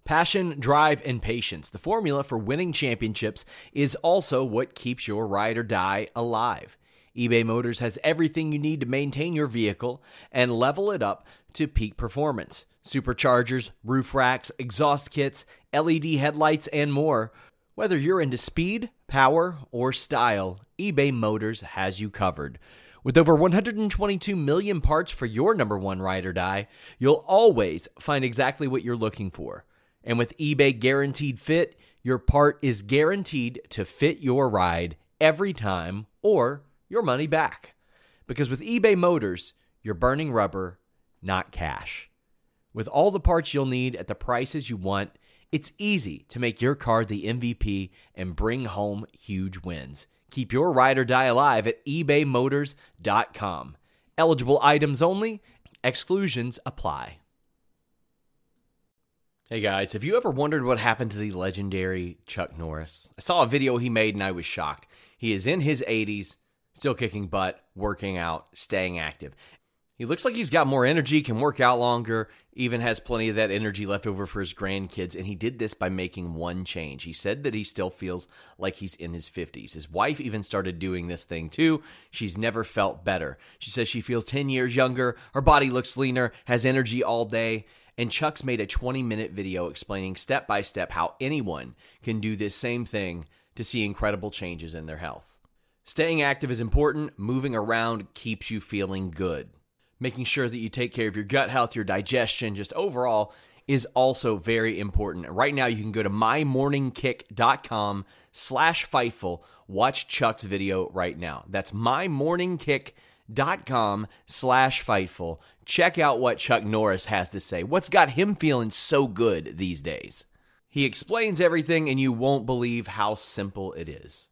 Passion, drive, and patience. The formula for winning championships is also what keeps your ride or die alive. eBay Motors has everything you need to maintain your vehicle and level it up to peak performance. Superchargers, roof racks, exhaust kits, LED headlights, and more. Whether you're into speed, power, or style, eBay Motors has you covered. With over 122 million parts for your number one ride or die, you'll always find exactly what you're looking for. And with eBay Guaranteed Fit, your part is guaranteed to fit your ride every time or your money back. Because with eBay Motors, you're burning rubber, not cash. With all the parts you'll need at the prices you want, it's easy to make your car the MVP and bring home huge wins. Keep your ride or die alive at ebaymotors.com. Eligible items only. Exclusions apply. Hey guys, have you ever wondered what happened to the legendary Chuck Norris? I saw a video he made and I was shocked. He is in his 80s, still kicking butt, working out, staying active. He looks like he's got more energy, can work out longer, even has plenty of that energy left over for his grandkids, and he did this by making one change. He said that he still feels like he's in his 50s. His wife even started doing this thing too. She's never felt better. She says she feels 10 years younger, her body looks leaner, has energy all day, and Chuck's made a 20-minute video explaining step by step how anyone can do this same thing to see incredible changes in their health. Staying active is important. Moving around keeps you feeling good. Making sure that you take care of your gut health, your digestion, just overall is also very important. Right now, you can go to mymorningkick.com/Fightful. Watch Chuck's video right now. That's mymorningkick.com/Fightful. Check out what Chuck Norris has to say. What's got him feeling so good these days? He explains everything, and you won't believe how simple it is.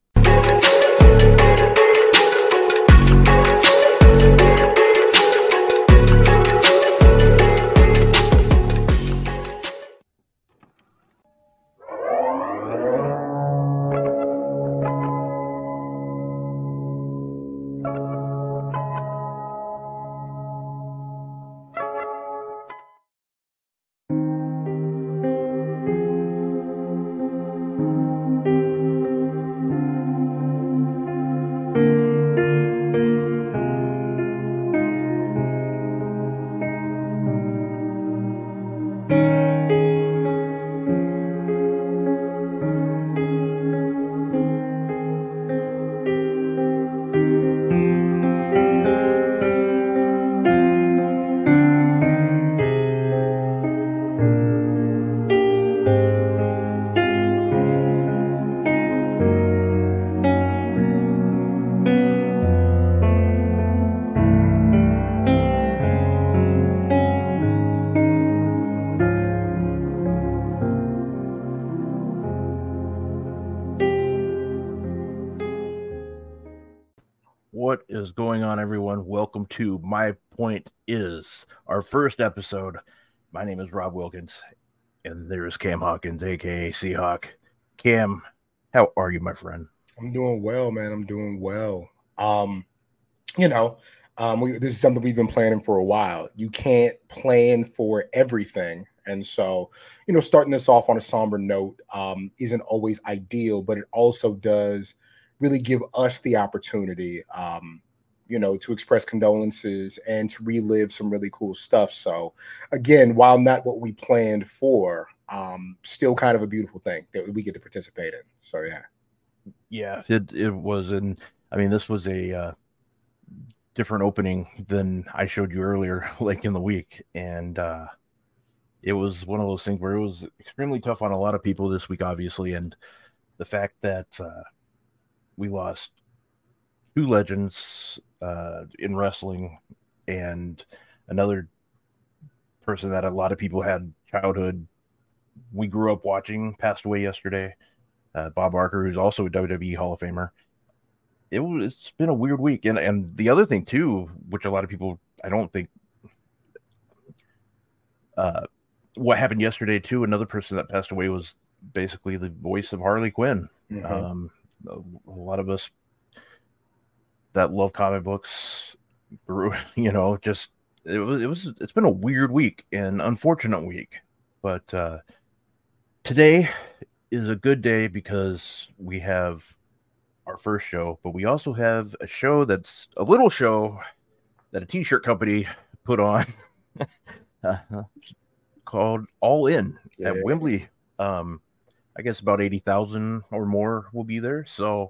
What is going on, everyone? Welcome to My Point Is, our first episode. My name is Rob Wilkins, and there's Cam Hawkins, a.k.a. Seahawk. Cam, how are you, my friend? I'm doing well, man. I'm doing well. This is something we've been planning for a while. You can't plan for everything. And so, starting this off on a somber note isn't always ideal, but it also does really give us the opportunity, to express condolences and to relive some really cool stuff. So again, while not what we planned for, still kind of a beautiful thing that we get to participate in. So, yeah. Yeah, it was. And I mean, this was a different opening than I showed you earlier, like in the week. And it was one of those things where it was extremely tough on a lot of people this week, obviously. And the fact that we lost two legends in wrestling and another person that a lot of people had childhood we grew up watching passed away yesterday. Bob Barker, who's also a WWE Hall of Famer. It's been a weird week. And the other thing too, which a lot of people, I don't think, what happened yesterday too, another person that passed away was basically the voice of Harley Quinn. Mm-hmm. A lot of us that love comic books grew, it's been a weird week, an unfortunate week, but today is a good day because we have our first show, but we also have a show that's a little show that a t-shirt company put on called All In at Wembley. I guess about 80,000 or more will be there. So,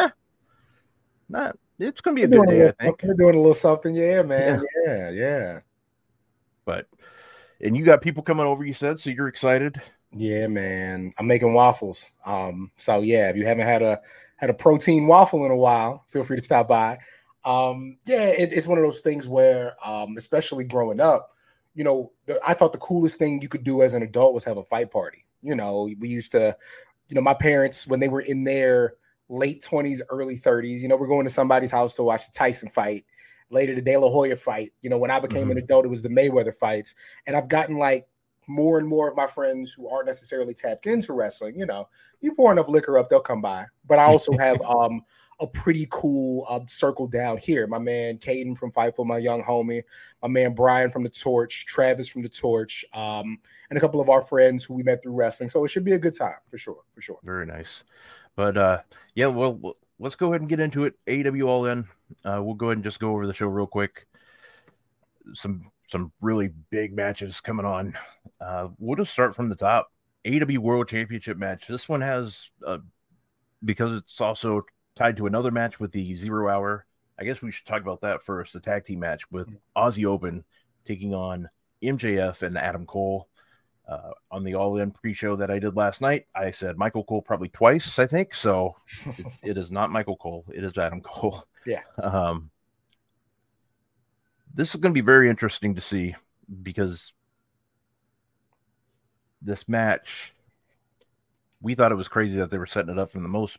it's going to be a good day, I think. We're doing a little something. Yeah, man. Yeah. But, and you got people coming over, you said, so you're excited? Yeah, man. I'm making waffles. So yeah, if you haven't had a protein waffle in a while, feel free to stop by. It's one of those things where, especially growing up, I thought the coolest thing you could do as an adult was have a fight party. We used to, my parents, when they were in their late 20s, early 30s, we're going to somebody's house to watch the Tyson fight, later the De La Hoya fight. When I became an adult, it was the Mayweather fights. And I've gotten like more and more of my friends who aren't necessarily tapped into wrestling, you pour enough liquor up, they'll come by. But I also have a pretty cool circle down here. My man Caden from Fightful, my young homie, my man Brian from The Torch, Travis from The Torch, and a couple of our friends who we met through wrestling. So it should be a good time for sure. Very nice. But well, let's go ahead and get into it. AEW All In. We'll go ahead and just go over the show real quick. Some really big matches coming on. We'll just start from the top. AEW World Championship match. This one has, because it's also tied to another match with the 0 Hour. I guess we should talk about that first. The tag team match with Aussie Open taking on MJF and Adam Cole. On the All In pre-show that I did last night, I said Michael Cole probably twice, I think. So it is not Michael Cole. It is Adam Cole. Yeah. This is going to be very interesting to see because this match, we thought it was crazy that they were setting it up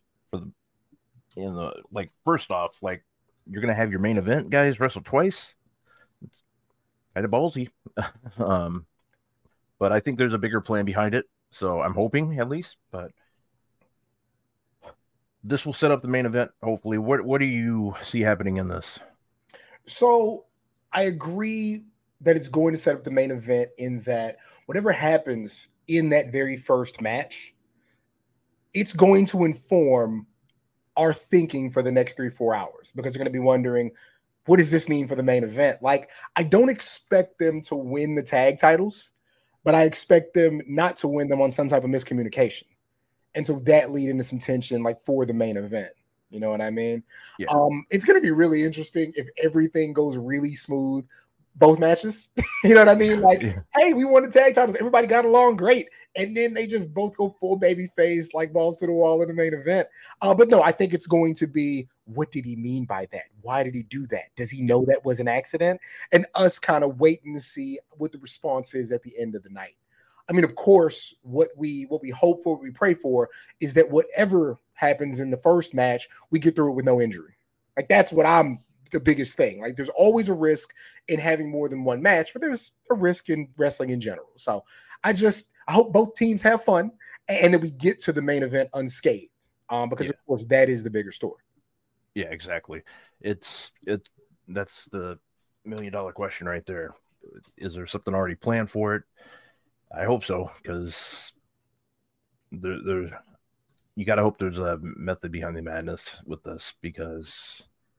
first off, like, you're going to have your main event guys wrestle twice. It's kind of ballsy. But I think there's a bigger plan behind it. So I'm hoping, at least, but this will set up the main event. Hopefully. What do you see happening in this? So I agree that it's going to set up the main event in that whatever happens in that very first match, it's going to inform our thinking for the next 3-4 hours, because they're going to be wondering, what does this mean for the main event? Like, I don't expect them to win the tag titles, but I expect them not to win them on some type of miscommunication. And so that lead into some tension, like, for the main event. You know what I mean? Yeah. It's going to be really interesting if everything goes really smooth, both matches. You know what I mean? Like, hey, we won the tag titles. Everybody got along great. And then they just both go full baby face, like balls to the wall in the main event. But no, I think it's going to be, what did he mean by that? Why did he do that? Does he know that was an accident? And us kind of waiting to see what the response is at the end of the night. I mean, of course, what we hope for, what we pray for, is that whatever happens in the first match, we get through it with no injury. Like, that's what I'm the biggest thing. Like, there's always a risk in having more than one match, but there's a risk in wrestling in general. So I hope both teams have fun and that we get to the main event unscathed, because of course that is the bigger story. Yeah, exactly. That's the $1 million question right there. Is there something already planned for it? I hope so, because there's you got to hope there's a method behind the madness with this, because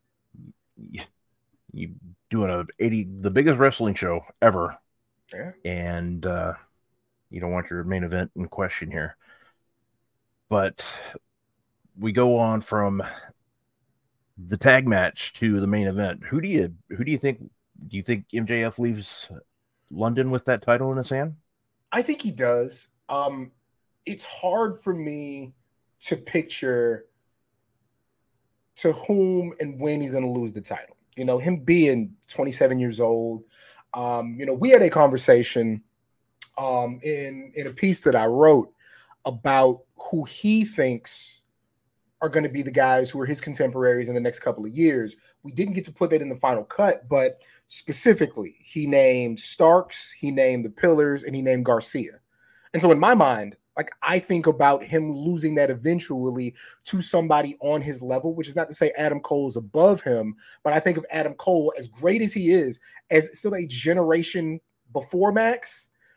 you doing the biggest wrestling show ever, and you don't want your main event in question here. But we go on from the tag match to the main event. Who do you think? Do you think MJF leaves London with that title in his hand? I think he does. It's hard for me to picture to whom and when he's going to lose the title. Him being 27 years old. We had a conversation in a piece that I wrote about who he thinks are going to be the guys who are his contemporaries in the next couple of years. We didn't get to put that in the final cut, but specifically, he named Starks, he named the Pillars, and he named Garcia. And so in my mind, like, I think about him losing that eventually to somebody on his level, which is not to say Adam Cole is above him, but I think of Adam Cole, as great as he is, as still a generation before Max.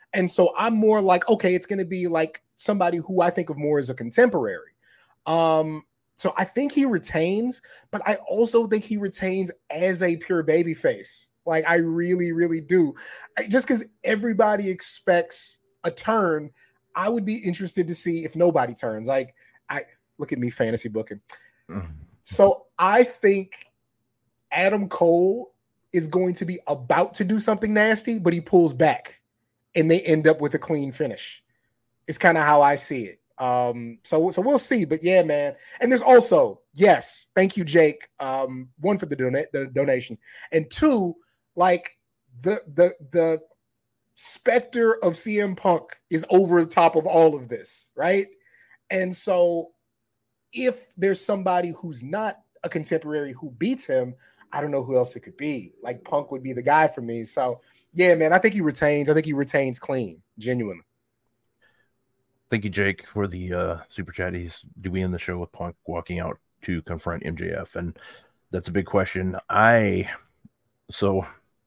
And so I'm more like, okay, it's going to be like somebody who I think of more as a contemporary. So I think he retains, but I also think he retains as a pure babyface. Like I really, really do. Just because everybody expects a turn, I would be interested to see if nobody turns. Like I look at me fantasy booking. So I think Adam Cole is going to be about to do something nasty, but he pulls back and they end up with a clean finish. It's kind of how I see it. So we'll see, but yeah, man. And there's also, yes, thank you, Jake. One for the donation, and two, like the specter of CM Punk is over the top of all of this, right? And so if there's somebody who's not a contemporary who beats him, I don't know who else it could be. Like Punk would be the guy for me. So yeah, man, I think he retains. I think he retains clean, genuinely. Thank you, Jake, for the super chat. Do we end the show with Punk walking out to confront MJF? And that's a big question. So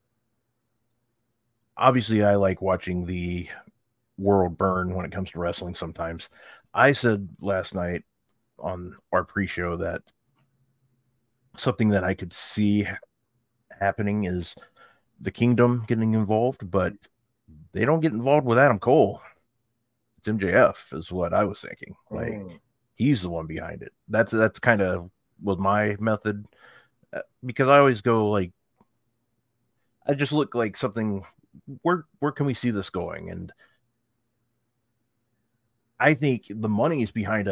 obviously I like watching the world burn when it comes to wrestling sometimes. I said last night on our pre-show that something that I could see happening is the Kingdom getting involved, but they don't get involved with Adam Cole. It's MJF is what I was thinking. Like he's the one behind it. That's kind of was my method, because I always go like, I just look like something. Where can we see this going? And I think the money is behind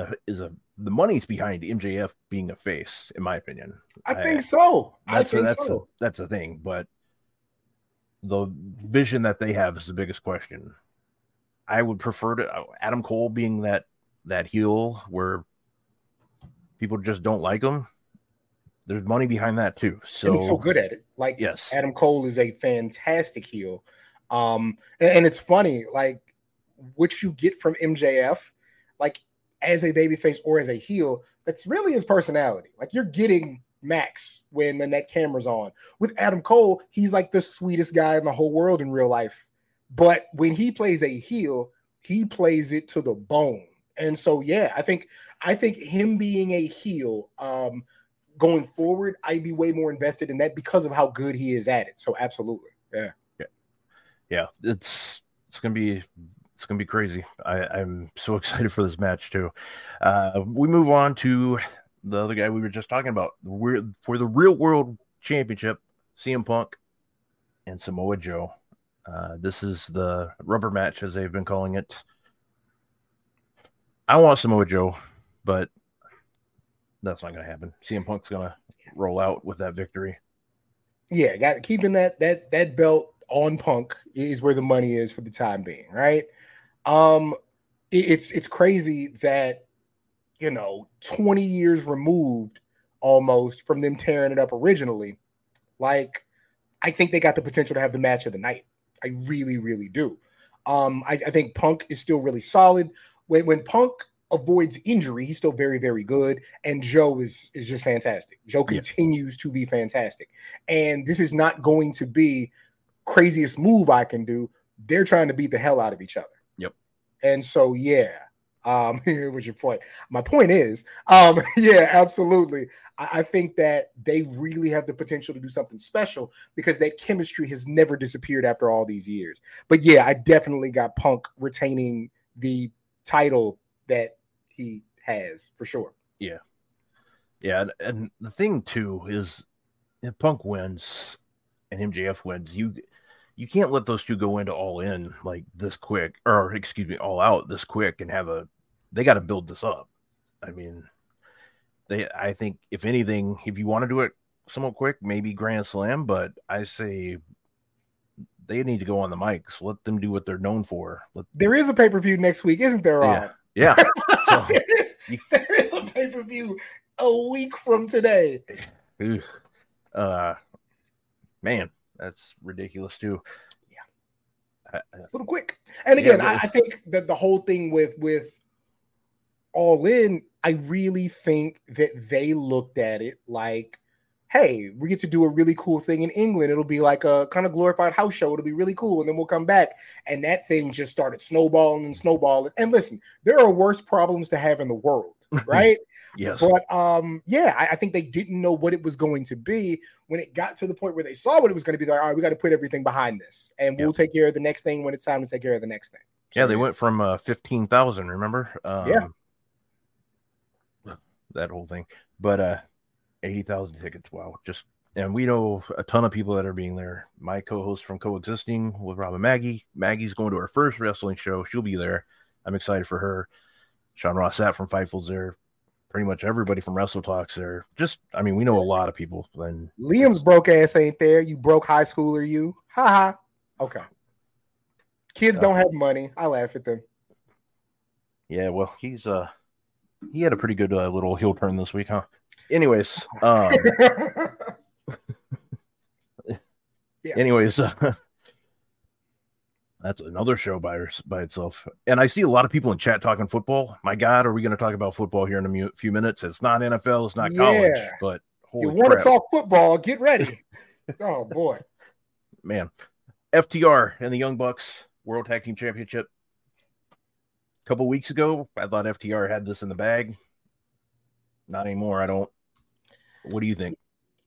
MJF being a face, in my opinion. I think so. That's a thing, but the vision that they have is the biggest question. I would prefer to Adam Cole being that heel where people just don't like him. There's money behind that too. So and he's so good at it. Like yes, Adam Cole is a fantastic heel. And it's funny, like what you get from MJF, like as a babyface or as a heel, that's really his personality. Like you're getting Max when that camera's on. With Adam Cole, he's like the sweetest guy in the whole world in real life. But when he plays a heel, he plays it to the bone. And so, yeah, I think him being a heel going forward, I'd be way more invested in that because of how good he is at it. So absolutely. Yeah. It's gonna be crazy. I'm so excited for this match too. We move on to the other guy we were just talking about. For the Real World Championship, CM Punk and Samoa Joe. This is the rubber match, as they've been calling it. I want Samoa Joe, but that's not going to happen. CM Punk's going to roll out with that victory. Yeah, keeping that belt on Punk is where the money is for the time being, right? It's crazy that 20 years removed almost from them tearing it up originally. Like, I think they got the potential to have the match of the night. I really, really do. I think Punk is still really solid. When Punk avoids injury, he's still very, very good. And Joe is just fantastic. Joe continues to be fantastic. And this is not going to be craziest move I can do. They're trying to beat the hell out of each other. Yep. And so, yeah. Here was your point. My point is, yeah, absolutely. I think that they really have the potential to do something special because that chemistry has never disappeared after all these years. But yeah, I definitely got Punk retaining the title that he has for sure. Yeah. And the thing too is if Punk wins and MJF wins, you can't let those two go into All In like this quick, or excuse me, All Out this quick and they got to build this up. I mean, I think if anything, if you want to do it somewhat quick, maybe Grand Slam, but I say they need to go on the mics. Let them do what they're known for. There is a pay-per-view next week, isn't there, Rob? Yeah. So, there is a pay-per-view a week from today. Man, that's ridiculous too. Yeah. It's a little quick. And again, I think that the whole thing with All In, I really think that they looked at it like hey, we get to do a really cool thing in England. It'll be like a kind of glorified house show. It'll be really cool. And then we'll come back. And that thing just started snowballing and snowballing. And listen, there are worse problems to have in the world, right? Yes. But I think they didn't know what it was going to be. When it got to the point where they saw what it was going to be, like, all right, we got to put everything behind this. And we'll take care of the next thing when it's time to take care of the next thing. So, they went from 15,000, remember? That whole thing. But 80,000 tickets. Wow. And we know a ton of people that are being there. My co-host from Coexisting with Rob and Maggie. Maggie's going to her first wrestling show. She'll be there. I'm excited for her. Sean Ross Sapp from Fightful's there. Pretty much everybody from Wrestle Talks there. We know a lot of people. And Liam's broke ass ain't there. You broke high schooler, you. Ha ha. Okay. Kids don't have money. I laugh at them. Yeah, well, he had a pretty good little heel turn this week, huh? Anyways, that's another show by itself. And I see a lot of people in chat talking football. My God, are we going to talk about football here in a few minutes? It's not NFL, it's not college, but you want to talk football? Get ready. Oh boy, man! FTR and the Young Bucks World Tag Team Championship. A couple weeks ago, I thought FTR had this in the bag. Not anymore. I don't. What do you think?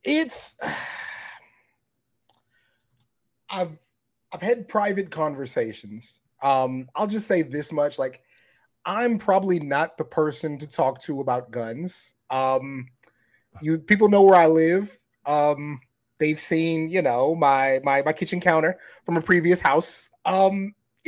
I've had private conversations. I'll just say this much: like, I'm probably not the person to talk to about guns. People know where I live. They've seen, my kitchen counter from a previous house. I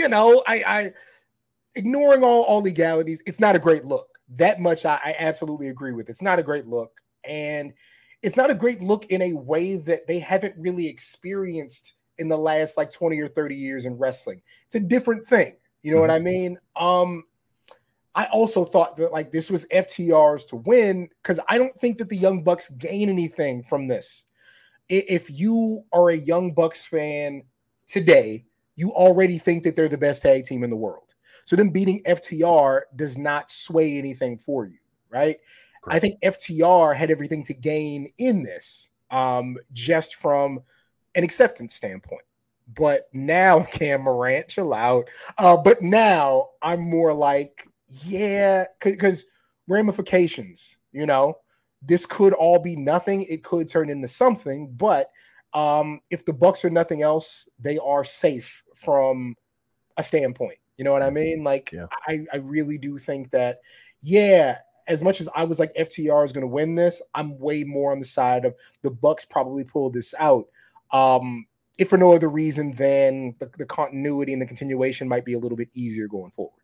ignoring all legalities, it's not a great look. That much I absolutely agree with. It's not a great look. And it's not a great look in a way that they haven't really experienced in the last 20 or 30 years in wrestling. It's a different thing. You know what I mean? I also thought that this was FTR's to win, because I don't think that the Young Bucks gain anything from this. If you are a Young Bucks fan today, you already think that they're the best tag team in the world. So them beating FTR does not sway anything for you, right? Correct. I think FTR had everything to gain in this, just from an acceptance standpoint. But now, Cam Morant, chill out. But now I'm more like, because ramifications, this could all be nothing. It could turn into something. But if the Bucks are nothing else, they are safe from a standpoint. You know what I mean? I really do think that, as much as I was like FTR is going to win this, I'm way more on the side of the Bucks probably pulled this out. If for no other reason than the continuity and the continuation might be a little bit easier going forward.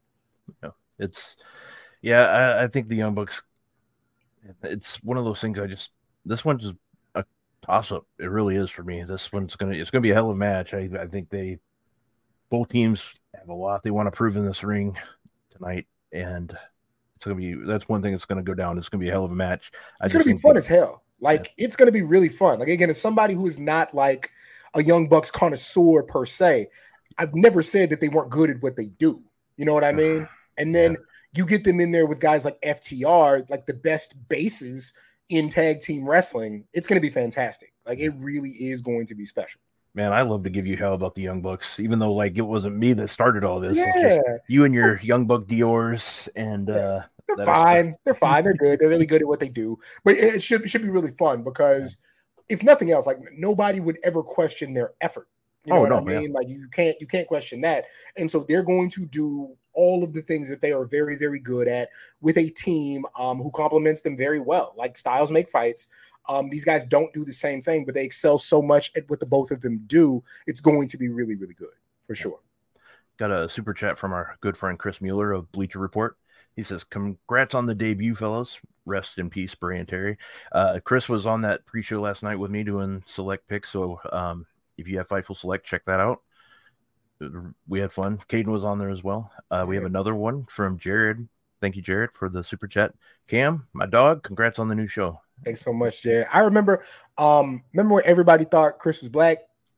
I think the Young Bucks, it's one of those things this one's just a toss-up. It really is for me. This one's it's gonna be a hell of a match. I think both teams have a lot they want to prove in this ring tonight, and that's one thing that's gonna go down. It's gonna be a hell of a match. It's gonna be fun as hell. It's gonna be really fun. Again, as somebody who is not a Young Bucks connoisseur per se, I've never said that they weren't good at what they do. You know what I mean? And then you get them in there with guys like FTR, the best bases in tag team wrestling. It's going to be fantastic. It really is going to be special. Man, I love to give you hell about the Young Bucks, even though it wasn't me that started all this. Yeah. It's just you and your Young Buck Diors, and they're fine. They're fine. They're good. They're really good at what they do. But it should be really fun, because if nothing else, nobody would ever question their effort. You know what I mean? You can't question that. And so they're going to do all of the things that they are very, very good at with a team who complements them very well. Styles make fights. These guys don't do the same thing, but they excel so much at what the both of them do. It's going to be really, really good for sure. Got a super chat from our good friend Chris Mueller of Bleacher Report. He says, "Congrats on the debut, fellas. Rest in peace, Bray and Terry." Chris was on that pre-show last night with me doing select picks. So if you have Fightful Select, check that out. We had fun. Caden was on there as well. We have another one from Jared. Thank you, Jared, for the super chat. Cam, my dog, congrats on the new show. Thanks so much, Jared. I remember when everybody thought Chris was black.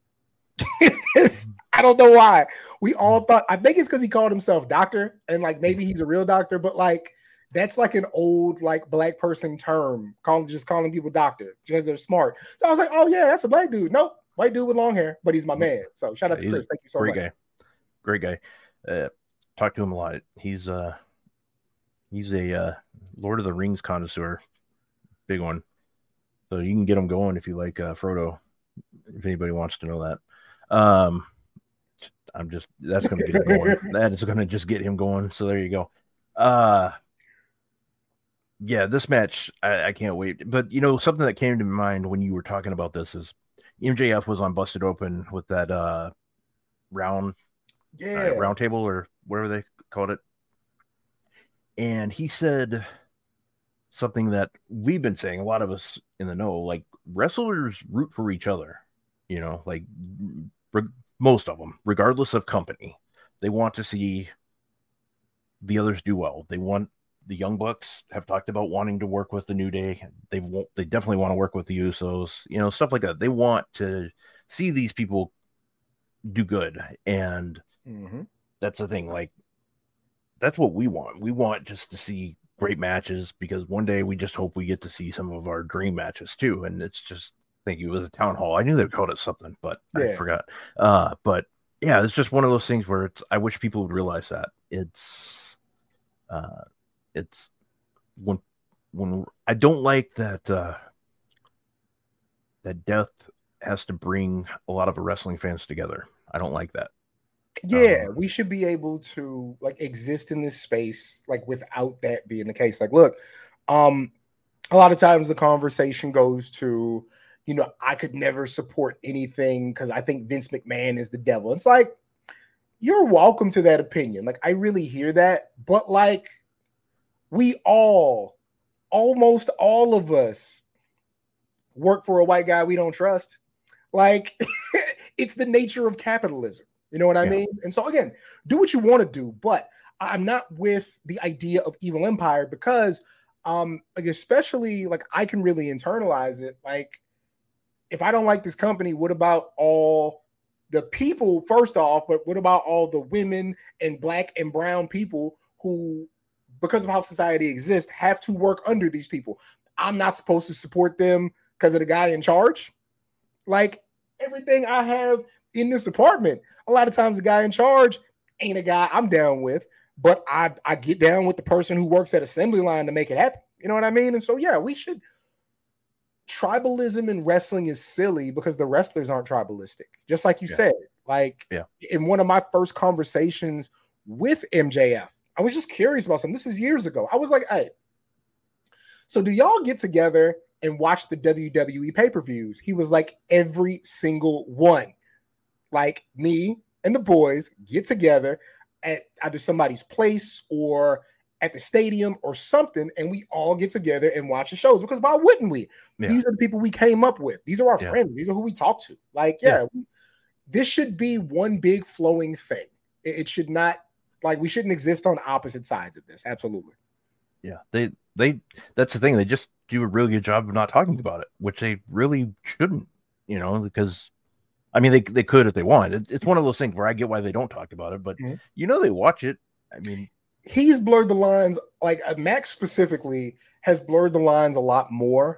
I don't know why. We all thought, I think it's because he called himself doctor, and maybe he's a real doctor, but That's like an old like black person term, calling people doctor because they're smart. So I was like, oh yeah, that's a black dude. Nope, white dude with long hair, but he's my man. So shout out to Chris. Thank you so much. Great guy. Talk to him a lot. He's a Lord of the Rings connoisseur, big one. So you can get him going if you like Frodo. If anybody wants to know that, that's going to get him going. That is going to just get him going. So there you go. Yeah, this match, I can't wait. But, something that came to mind when you were talking about this is MJF was on Busted Open with that round table or whatever they called it. And he said something that we've been saying, a lot of us in the know, like wrestlers root for each other, like most of them, regardless of company. They want to see the others do well. The Young Bucks have talked about wanting to work with the New Day. They definitely want to work with the Usos, stuff like that. They want to see these people do good. And that's the thing. Like, that's what we want. We want just to see great matches because one day we just hope we get to see some of our dream matches too. And it's just, thank you. It was a town hall. I knew they called it something, but I forgot. But yeah, it's just one of those things where I wish people would realize that it's when I don't like that that death has to bring a lot of wrestling fans together. I don't like that. Yeah, we should be able to like exist in this space like without that being the case. Like, look, a lot of times the conversation goes to, I could never support anything because I think Vince McMahon is the devil. It's like, you're welcome to that opinion. Like, I really hear that, but like, almost all of us work for a white guy we don't trust. Like, it's the nature of capitalism. You know what I mean? And so again, do what you want to do, but I'm not with the idea of evil empire because like especially like I can really internalize it. Like if I don't like this company, what about all the people first off, but what about all the women and black and brown people who, because of how society exists, have to work under these people? I'm not supposed to support them because of the guy in charge. Like everything I have in this apartment, a lot of times the guy in charge ain't a guy I'm down with, but I get down with the person who works at assembly line to make it happen. You know what I mean? And so, yeah, we should. Tribalism in wrestling is silly because the wrestlers aren't tribalistic. Just like you said, like in one of my first conversations with MJF, I was just curious about something. This is years ago. I was like, hey, so do y'all get together and watch the WWE pay-per-views? He was like, every single one. Like me and the boys get together at either somebody's place or at the stadium or something, and we all get together and watch the shows because why wouldn't we? Yeah. These are the people we came up with. These are our friends. These are who we talk to. Like, this should be one big flowing thing. It should not, like, we shouldn't exist on opposite sides of this. Absolutely. Yeah, they that's the thing. They just do a really good job of not talking about it, which they really shouldn't, because I mean, they could if they want. It's one of those things where I get why they don't talk about it, but they watch it. I mean, he's blurred the lines. Like Max specifically has blurred the lines a lot more.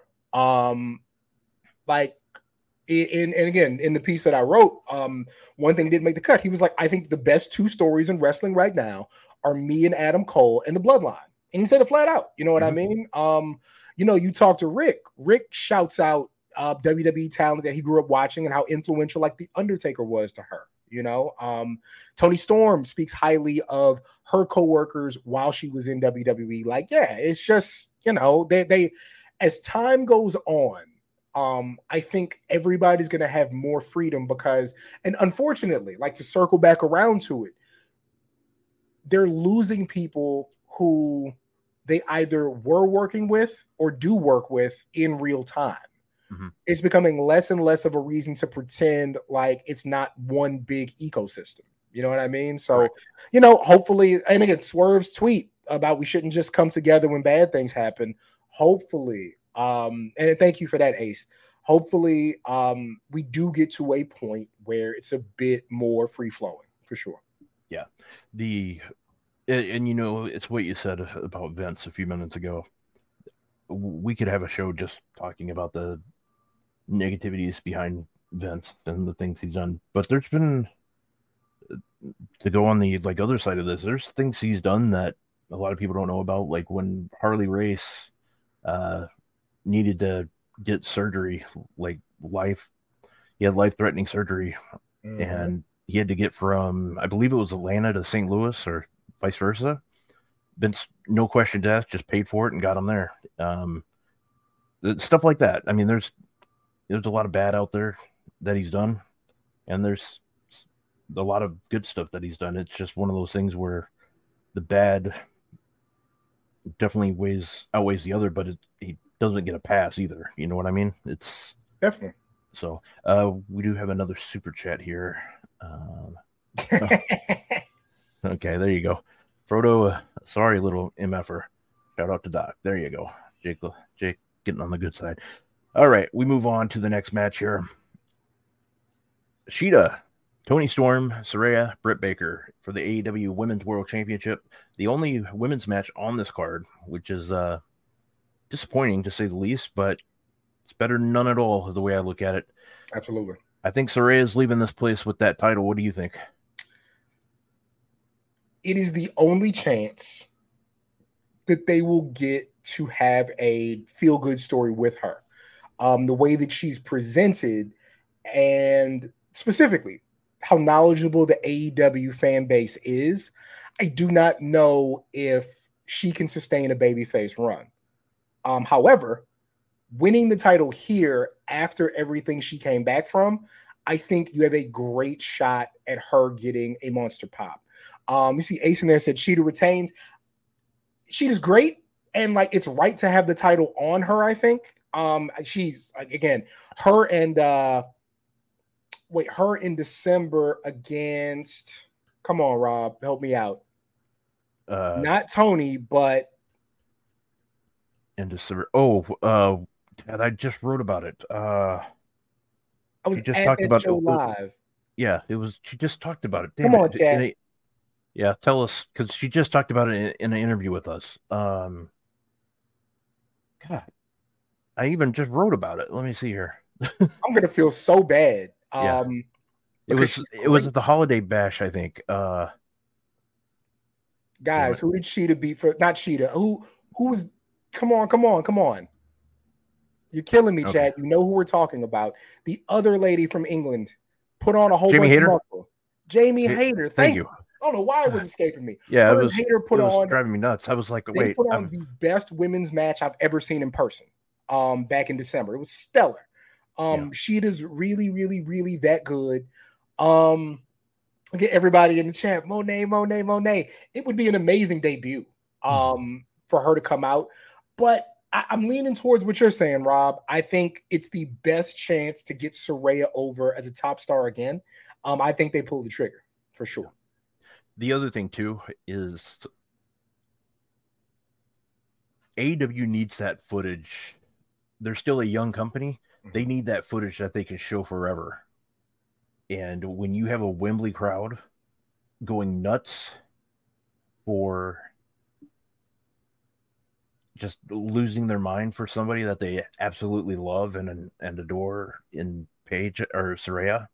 Like and again, in the piece that I wrote, one thing didn't make the cut. He was like, I think the best two stories in wrestling right now are me and Adam Cole and the Bloodline. And he said it flat out. You know what I mean? You talk to Rick. Rick shouts out WWE talent that he grew up watching and how influential like The Undertaker was to her. Toni Storm speaks highly of her coworkers while she was in WWE. Like, yeah, it's just, they as time goes on, I think everybody's going to have more freedom because, and unfortunately, like to circle back around to it, they're losing people who they either were working with or do work with in real time. It's becoming less and less of a reason to pretend like it's not one big ecosystem. You know what I mean? So, hopefully, and again, Swerve's tweet about we shouldn't just come together when bad things happen. Hopefully, and thank you for that, Ace. Hopefully, we do get to a point where it's a bit more free flowing for sure. Yeah. And it's what you said about Vince a few minutes ago. We could have a show just talking about the negativities behind Vince and the things he's done. But there's been, to go on the other side of this, there's things he's done that a lot of people don't know about. Like when Harley Race needed to get surgery, he had life-threatening surgery, and he had to get from, I believe it was Atlanta to St. Louis or vice versa. Vince, no question asked, just paid for it and got him there. Stuff like that. I mean, there's a lot of bad out there that he's done, and there's a lot of good stuff that he's done. It's just one of those things where the bad definitely outweighs the other, but he doesn't get a pass either. You know what I mean? It's definitely. So we do have another super chat here. Okay, there you go. Frodo, sorry, little MFer. Shout out to Doc. There you go. Jake getting on the good side. All right, we move on to the next match here. Shida, Toni Storm, Saraya, Britt Baker for the AEW Women's World Championship. The only women's match on this card, which is disappointing to say the least, but it's better than none at all, is the way I look at it. Absolutely. I think Saraya's leaving this place with that title. What do you think? It is the only chance that they will get to have a feel-good story with her. The way that she's presented, and specifically how knowledgeable the AEW fan base is, I do not know if she can sustain a babyface run. However, winning the title here after everything she came back from, I think you have a great shot at her getting a monster pop. You see Ace in there said Shida retains. She's great, and it's right to have the title on her, I think. She's again, her in December against, come on, Rob, help me out. Not Tony, but in December. Oh, I just wrote about it. I was just at talked that about show live. Yeah, it was. She just talked about it. Damn, come on, Chad. Yeah, tell us, because she just talked about it in an interview with us. God, I even just wrote about it. Let me see here. I'm gonna feel so bad. Yeah. It was at the Holiday Bash, I think. Guys, who did Shida beat for? Not Shida. Who was? Come on. You're killing me, Chad. You know who we're talking about. The other lady from England put on a whole bunch of muscle. Jamie Hayter. Thank you. I don't know why it was escaping me. Yeah, it was driving me nuts. I was like, wait. They put on the best women's match I've ever seen in person back in December. It was stellar. Shida's really, really, really that good. Get everybody in the chat. Monet. It would be an amazing debut for her to come out. But I'm leaning towards what you're saying, Rob. I think it's the best chance to get Saraya over as a top star again. I think they pull the trigger for sure. The other thing, too, is AEW needs that footage. They're still a young company. They need that footage that they can show forever. And when you have a Wembley crowd going nuts for just losing their mind for somebody that they absolutely love and adore in Paige or Saraya,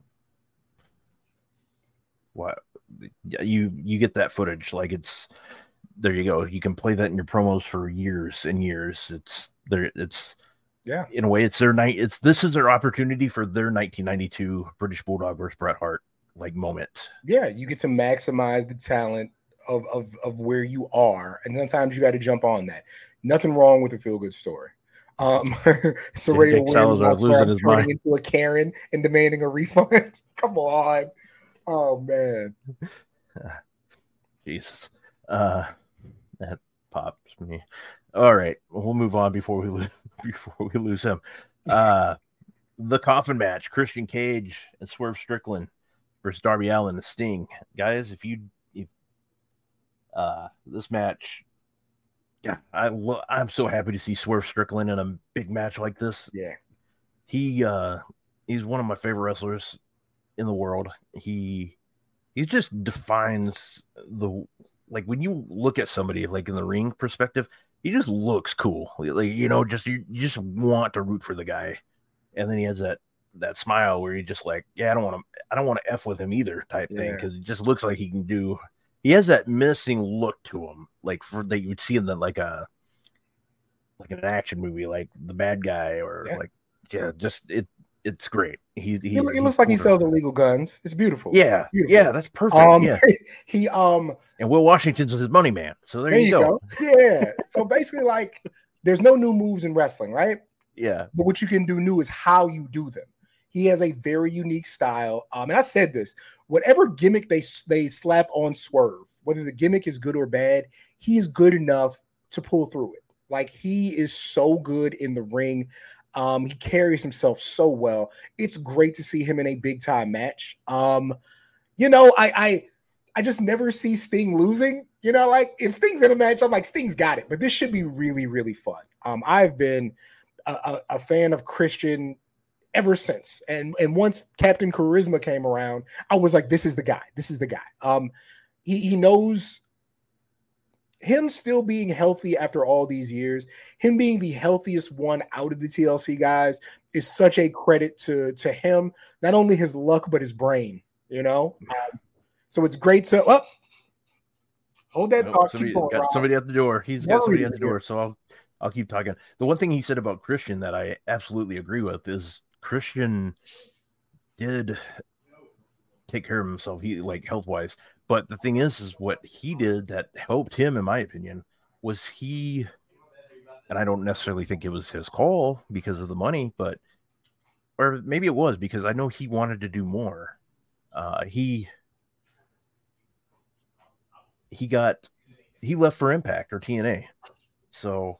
what you get that footage, there you go. You can play that in your promos for years and years. Yeah, in a way, it's their night. This is their opportunity for their 1992 British Bulldog versus Bret Hart moment. Yeah, you get to maximize the talent of where you are, and sometimes you got to jump on that. Nothing wrong with a feel good story. Saraya Williams losing his mind into a Karen and demanding a refund. Come on, oh man, Jesus, that pops me. All right, we'll move on before we lose him. The coffin match: Christian Cage and Swerve Strickland versus Darby Allin and Sting. Guys, if this match, yeah, I'm so happy to see Swerve Strickland in a big match like this. Yeah, he's one of my favorite wrestlers in the world. He just defines like when you look at somebody like in the ring perspective, he just looks cool. Like, just you just want to root for the guy. And then he has that smile where you just like, yeah, I don't want to F with him either type thing, because it just looks like he has that menacing look to him, like that you would see in like an action movie, like The Bad Guy, or just it's great. He looks like he sells illegal guns. It's beautiful. Yeah, beautiful. Yeah, that's perfect. And Will Washington's his money man. So there you go. Yeah. So basically, like, there's no new moves in wrestling, right? Yeah. But what you can do new is how you do them. He has a very unique style. And I said this, whatever gimmick they slap on Swerve, whether the gimmick is good or bad, he is good enough to pull through it. Like, he is so good in the ring. He carries himself so well. It's great to see him in a big time match. I just never see Sting losing. Like, if Sting's in a match, I'm like, Sting's got it. But this should be really, really fun. I've been a fan of Christian ever since. And once Captain Charisma came around, I was like, this is the guy. This is the guy. He knows, him still being healthy after all these years, him being the healthiest one out of the TLC guys is such a credit to him. Not only his luck, but his brain, so it's great to hold that thought. Somebody at the door. He's got somebody at the door. So I'll keep talking. The one thing he said about Christian that I absolutely agree with is Christian did take care of himself, he like health wise. But the thing is what he did that helped him, in my opinion, was and I don't necessarily think it was his call because of the money, or maybe it was because I know he wanted to do more. He left for Impact or TNA. So,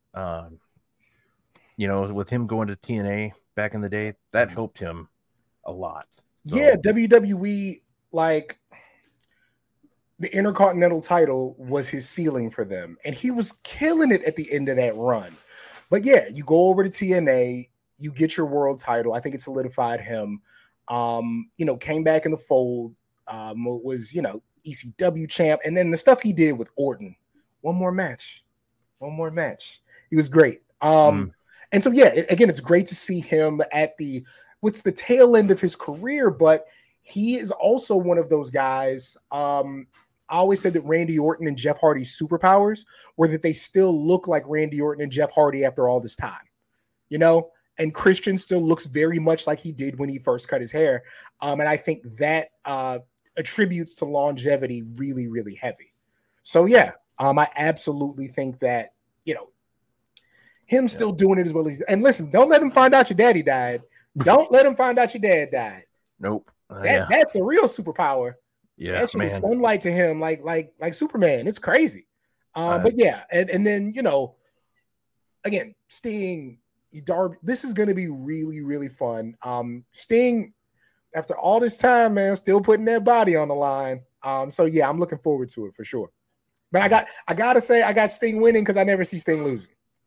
with him going to TNA back in the day, that helped him a lot. So, yeah, WWE, like, the Intercontinental title was his ceiling for them, and he was killing it at the end of that run. But yeah, you go over to TNA, you get your world title. I think it solidified him. Came back in the fold, was, ECW champ. And then the stuff he did with Orton, one more match. He was great. And so, yeah, again, it's great to see him at the tail end of his career, but he is also one of those guys. I always said that Randy Orton and Jeff Hardy's superpowers were that they still look like Randy Orton and Jeff Hardy after all this time, and Christian still looks very much like he did when he first cut his hair. And I think that attributes to longevity really, really heavy. So yeah, I absolutely think that, him still doing it as well as, and listen, don't let him find out your daddy died. Don't let him find out your dad died. Nope. That's a real superpower. Yeah, that should be sunlight to him, like Superman. It's crazy. But yeah, and then again, Sting, Darby. This is going to be really, really fun. Sting, after all this time, man, still putting that body on the line. So yeah, I'm looking forward to it for sure. But I gotta say, I got Sting winning because I never see Sting losing.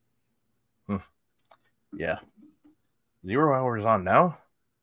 Yeah, 0 hours on now.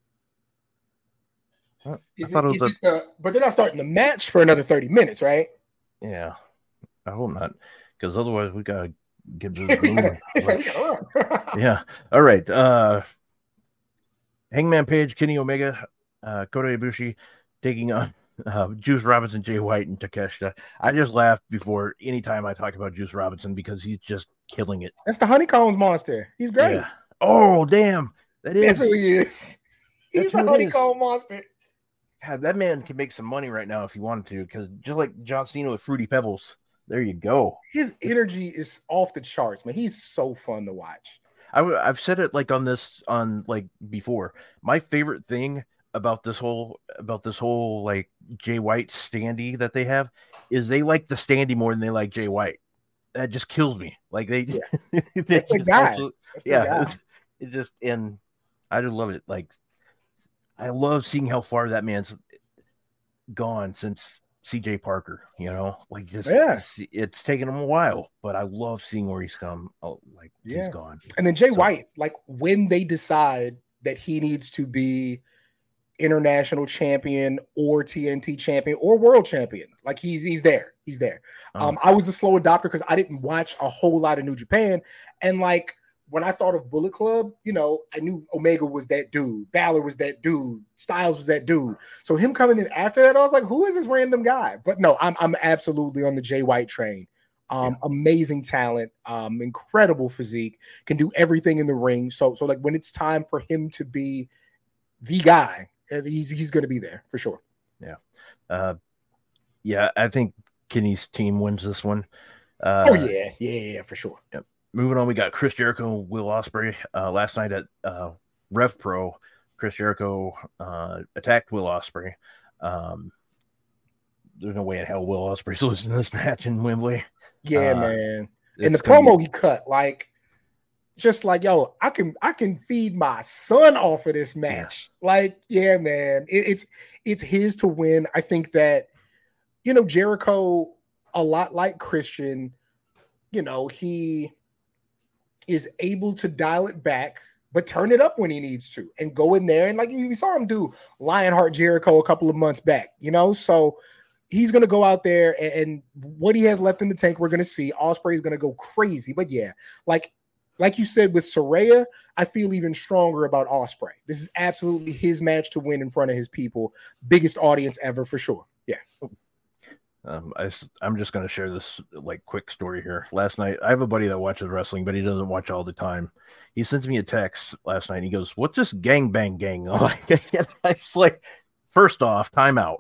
But they're not starting the match for another 30 minutes, right? Yeah, I hope not, because otherwise we gotta get this moving. Yeah. All right. Hangman Page, Kenny Omega, Kota Ibushi taking on Juice Robinson, Jay White, and Takeshita. I just laugh before any time I talk about Juice Robinson because he's just killing it. That's the Honeycombs monster. He's great. Yeah. Oh, damn. That's who he is. He's the Honeycomb monster. God, that man can make some money right now if he wanted to, because just like John Cena with Fruity Pebbles, there you go. His energy is off the charts, man. He's so fun to watch. I've said it like before. My favorite thing about this whole like Jay White standee that they have is they like the standee more than they like Jay White. That just kills me. Like they, that's the guy. It just, and I just love it. Like, I love seeing how far that man's gone since CJ Parker, it's taken him a while, but I love seeing where he's come. He's gone. And then Jay White, like when they decide that he needs to be international champion or TNT champion or world champion. Like he's there. He's there. I was a slow adopter because I didn't watch a whole lot of New Japan. And like when I thought of Bullet Club, you know, I knew Omega was that dude, Balor was that dude, Styles was that dude. So him coming in after that, I was like, who is this random guy? But no, I'm absolutely on the Jay White train. Amazing talent, incredible physique, can do everything in the ring. So like when it's time for him to be the guy, he's going to be there for sure. Yeah. I think Kenny's team wins this one. Yeah, for sure. Yep. Moving on, we got Chris Jericho, Will Ospreay. Last night at Rev Pro, Chris Jericho attacked Will Ospreay. There's no way in hell Will Ospreay's losing this match in Wembley. Yeah, man. And the promo he cut, like, just like, yo, I can feed my son off of this match. Yeah. Like, yeah, man, it's his to win. I think that, you know, Jericho, a lot like Christian, you know, he is able to dial it back, but turn it up when he needs to and go in there. And like we saw him do Lionheart Jericho a couple of months back, you know, so he's going to go out there and what he has left in the tank, we're going to see. Ospreay is going to go crazy. But yeah, like you said with Saraya, I feel even stronger about Ospreay. This is absolutely his match to win in front of his people. Biggest audience ever for sure. Yeah. I'm just going to share this like quick story here. Last night, I have a buddy that watches wrestling, but he doesn't watch all the time. He sends me a text last night. And he goes, "What's this gang bang gang?" It's like, first off, timeout.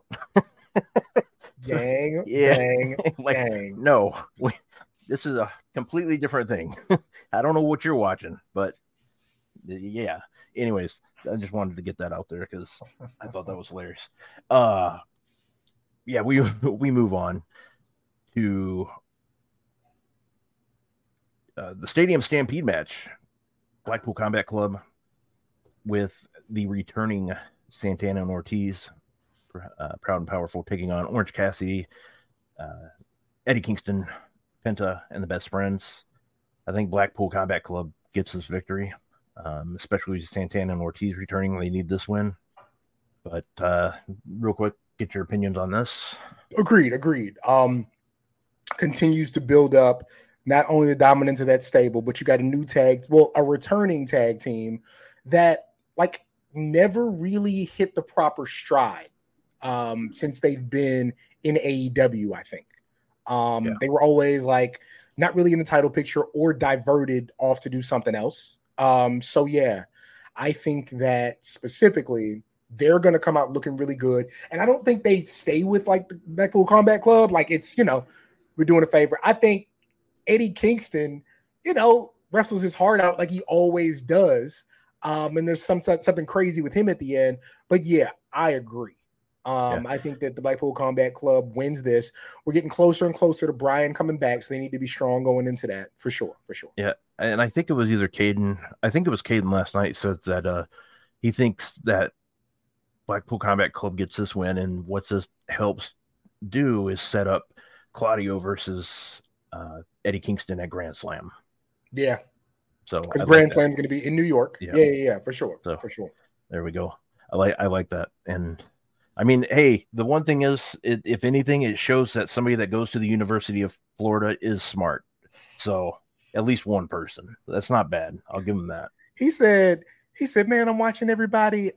Gang, yeah. Bang, like, gang. No, this is a completely different thing. I don't know what you're watching, but yeah. Anyways, I just wanted to get that out there because I thought that was hilarious. Yeah, we move on to the Stadium Stampede match. Blackpool Combat Club with the returning Santana and Ortiz, Proud and Powerful, taking on Orange Cassidy, Eddie Kingston, Penta, and the Best Friends. I think Blackpool Combat Club gets this victory, especially with Santana and Ortiz returning. They need this win. But real quick, get your opinions on this. Agreed. Continues to build up not only the dominance of that stable, but you got a returning tag team that like never really hit the proper stride since they've been in AEW, I think. They were always like not really in the title picture or diverted off to do something else. So yeah, I think that specifically they're going to come out looking really good. And I don't think they stay with like the Blackpool Combat Club. Like it's, you know, we're doing a favor. I think Eddie Kingston, you know, wrestles his heart out like he always does. And there's something crazy with him at the end. But yeah, I agree. I think that the Blackpool Combat Club wins this. We're getting closer and closer to Brian coming back, so they need to be strong going into that for sure. Yeah, and I think it was either Caden. I think it was Caden last night says that he thinks that Blackpool Combat Club gets this win, and what this helps do is set up Claudio versus Eddie Kingston at Grand Slam. Yeah. So because Grand Slam's going to be in New York. Yeah, for sure. So, for sure. There we go. I like that. And I mean, hey, the one thing is, if anything, it shows that somebody that goes to the University of Florida is smart. So at least one person. That's not bad. I'll give him that. He said, man, I'm watching everybody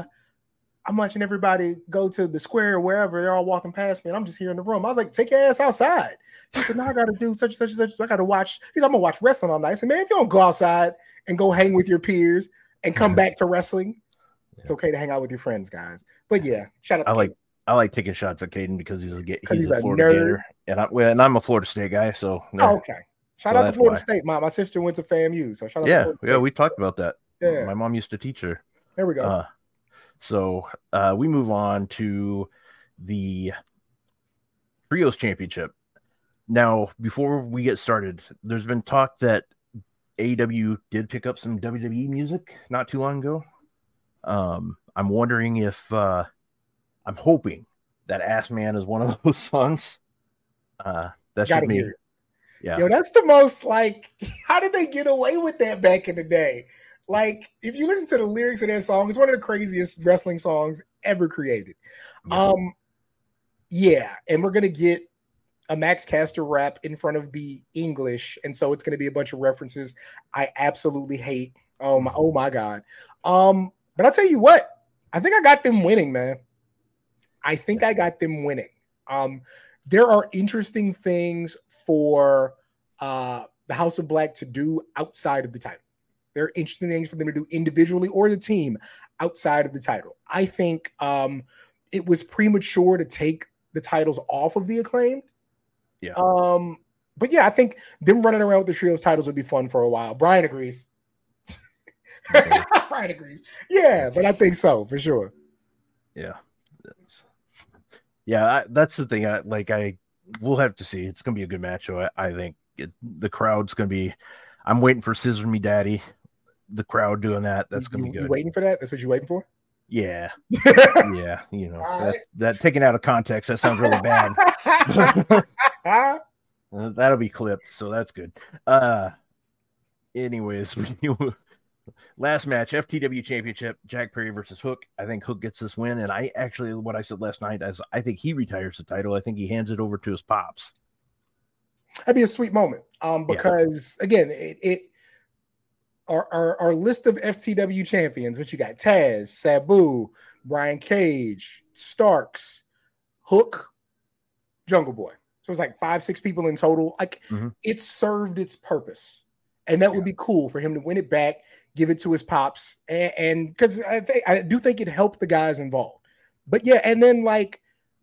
go to the square or wherever. They're all walking past me, and I'm just here in the room. I was like, take your ass outside. He said, no, I got to do such and such. I got to watch. He said, I'm going to watch wrestling all night. I said, man, if you don't go outside and go hang with your peers and come back to wrestling, it's okay to hang out with your friends, guys. But yeah, shout out to I like taking shots at Caden because he's a Florida Gator. And I'm a Florida State guy. So okay. Shout out to Florida State. My sister went to FAMU. So shout out to Florida State. We talked about that. Yeah. My mom used to teach her. There we go. So we move on to the Trios Championship. Now, before we get started, there's been talk that AEW did pick up some WWE music not too long ago. I'm wondering if I'm hoping that Ass Man is one of those songs. That's just me. Yeah. Yo, that's the most like, how did they get away with that back in the day? Like, if you listen to the lyrics of that song, it's one of the craziest wrestling songs ever created. Yeah. Yeah, and we're gonna get a Max Caster rap in front of the English, and so it's gonna be a bunch of references I absolutely hate. Oh my god. But I'll tell you what, I think I got them winning, man. I think I got them winning. There are interesting things for the House of Black to do outside of the title. There are interesting things for them to do individually or the team outside of the title. I think it was premature to take the titles off of the Acclaimed. Yeah. But yeah, I think them running around with the trios titles would be fun for a while. Brian agrees. Okay. Brian agrees. Yeah, but I think so for sure. Yeah. That's the thing. We'll have to see. It's gonna be a good match. So I think the crowd's gonna be. I'm waiting for Scissor Me Daddy. The crowd doing that. That's gonna be good. You waiting for that? That's what you're waiting for? Yeah. Yeah. You know that taken out of context. That sounds really bad. That'll be clipped, so that's good. Anyways, last match, FTW Championship, Jack Perry versus Hook. I think Hook gets this win, and what I said last night is I think he retires the title. I think he hands it over to his pops. That'd be a sweet moment. Because again, our list of FTW champions, which you got Taz, Sabu, Brian Cage, Starks, Hook, Jungle Boy. So it's like 5-6 people in total. Like it served its purpose. And that would be cool for him to win it back, give it to his pops. And because I do think it helped the guys involved. But yeah, and then like